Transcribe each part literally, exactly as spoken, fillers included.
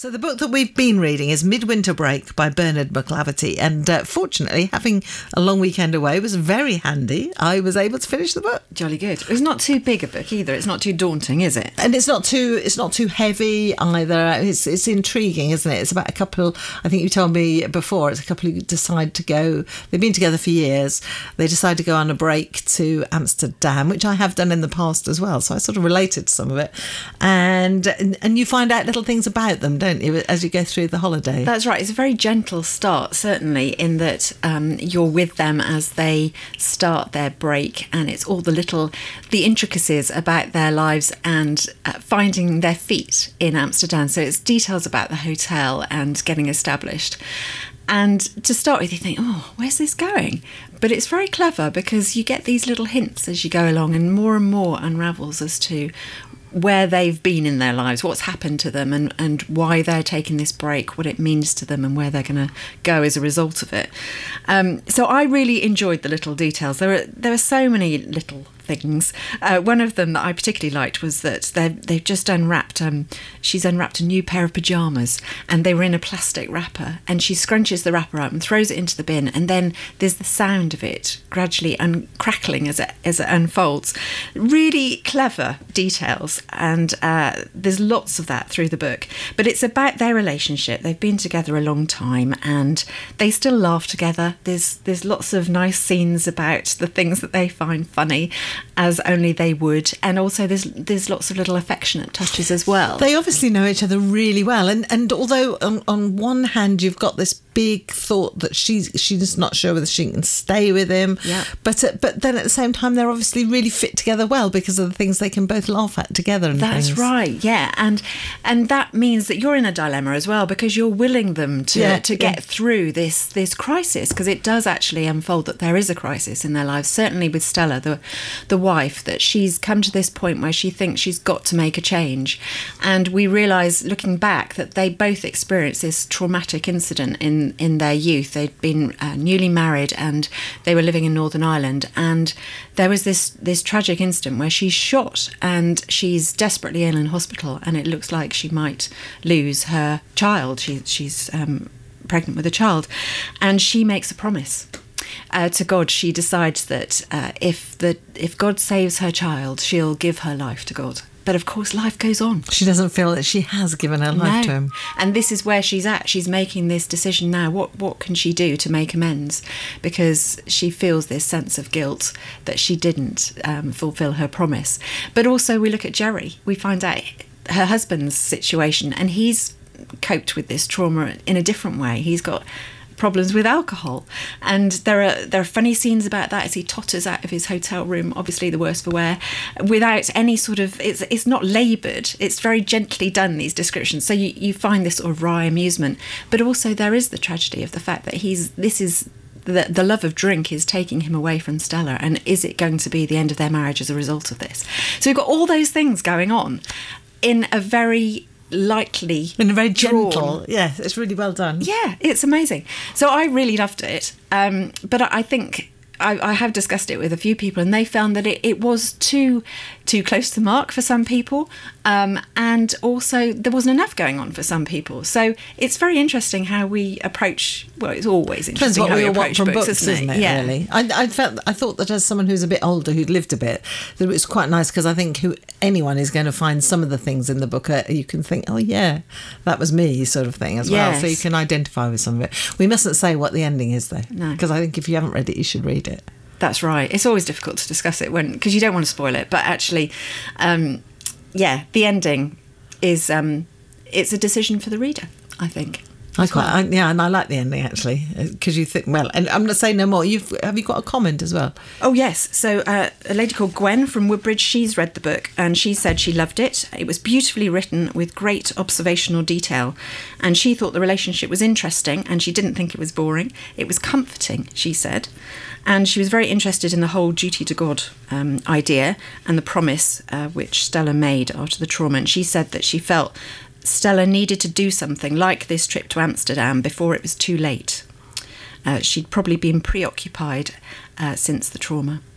So the book that we've been reading is Midwinter Break by Bernard McClaverty, and uh, fortunately having a long weekend away was very handy. I was able to finish the book. Jolly good. It's not too big a book either. It's not too daunting, is it? And it's not too it's not too heavy either. It's it's intriguing, isn't it? It's about a couple, I think you told me before, it's a couple who decide to go, they've been together for years, they decide to go on a break to Amsterdam, which I have done in the past as well, so I sort of related to some of it. And and, and you find out little things about them, don't you, as you go through the holiday? That's right. It's a very gentle start, certainly, in that um, you're with them as they start their break, and it's all the little, the intricacies about their lives and uh, finding their feet in Amsterdam. So it's details about the hotel and getting established. And to start with, you think, oh, where's this going? But it's very clever because you get these little hints as you go along, and more and more unravels as to where they've been in their lives, what's happened to them, and, and why they're taking this break, what it means to them, and where they're going to go as a result of it. Um, so I really enjoyed the little details. There are there are so many little things. Uh, one of them that I particularly liked was that they've, they've just unwrapped, um, she's unwrapped a new pair of pyjamas, and they were in a plastic wrapper, and she scrunches the wrapper up and throws it into the bin, and then there's the sound of it gradually un- crackling as it, as it unfolds. Really clever details, and uh, there's lots of that through the book. But it's about their relationship. They've been together a long time, and they still laugh together. There's there's lots of nice scenes about the things that they find funny, as only they would, and also there's there's lots of little affectionate touches as well. They obviously know each other really well, and and although on, on one hand you've got this big thought that she's she's not sure whether she can stay with him, yeah. but uh, but then at the same time they're obviously really fit together well because of the things they can both laugh at together. And That's things. right, yeah, and and that means that you're in a dilemma as well, because you're willing them to yeah, to get yeah. through this this crisis, because it does actually unfold that there is a crisis in their lives. Certainly with Stella, the the wife, that she's come to this point where she thinks she's got to make a change, and we realise looking back that they both experienced this traumatic incident in in their youth. They'd been uh, newly married, and they were living in Northern Ireland, and there was this this tragic incident where she's shot and she's desperately ill in hospital, and it looks like she might lose her child. She, she's um, pregnant with a child, and she makes a promise Uh, to God. She decides that uh, if the if God saves her child, she'll give her life to God. But of course, life goes on. She doesn't feel that she has given her life no. to him. And this is where she's at. She's making this decision now. What what can she do to make amends? Because she feels this sense of guilt that she didn't um, fulfil her promise. But also we look at Jerry. We find out her husband's situation, and he's coped with this trauma in a different way. He's got problems with alcohol, and there are there are funny scenes about that as he totters out of his hotel room, obviously the worse for wear, without any sort of, it's it's not laboured, it's very gently done, these descriptions, so you, you find this sort of wry amusement. But also there is the tragedy of the fact that he's this is the, the love of drink is taking him away from Stella, and is it going to be the end of their marriage as a result of this? So we've got all those things going on in a very lightly in a very gentle drawn. Yeah, it's really well done. Yeah, it's amazing. So I really loved it, um, but I think I, I have discussed it with a few people, and they found that it, it was too too close to the mark for some people, um, and also there wasn't enough going on for some people. So it's very interesting how we approach. Well, it's always Depends interesting what how we we all want approach from books, books, isn't it? it? Yeah. Really, I, I felt I thought that as someone who's a bit older, who'd lived a bit, that it was quite nice, because I think who anyone is going to find some of the things in the book uh, you can think, oh yeah, that was me, sort of thing as Yes. well. So you can identify with some of it. We mustn't say what the ending is though, No. because I think if you haven't read it, you should read it. That's right. It's always difficult to discuss it when, because you don't want to spoil it. But actually, um, yeah, the ending is um, it's a decision for the reader, I think. I quite, I, yeah, and I like the ending actually, because you think, well, and I'm going to say no more. You've have you got a comment as well? Oh yes. So uh, a lady called Gwen from Woodbridge, she's read the book, and she said she loved it. It was beautifully written with great observational detail, and she thought the relationship was interesting, and she didn't think it was boring. It was comforting, she said, and she was very interested in the whole duty to God um, idea and the promise uh, which Stella made after the trauma. And she said that she felt Stella needed to do something like this trip to Amsterdam before it was too late. Uh, she'd probably been preoccupied uh, since the trauma.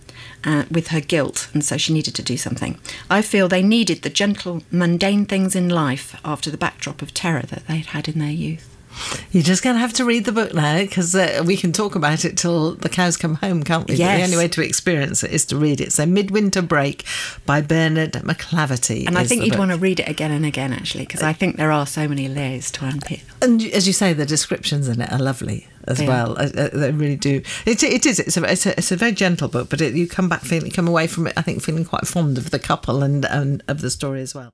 uh, with her guilt, and so she needed to do something. I feel they needed the gentle, mundane things in life after the backdrop of terror that they'd had in their youth. You're just going to have to read the book now, because uh, we can talk about it till the cows come home, can't we? Yes. But the only way to experience it is to read it. So Midwinter Break by Bernard McClaverty. And I think you'd book. want to read it again and again, actually, because I think there are so many layers to unpick. And as you say, the descriptions in it are lovely as They well. Uh, uh, they really do. It, it is. It's a, it's a, it's a very gentle book, but it, you come back feeling, come away from it, I think, feeling quite fond of the couple and, and of the story as well.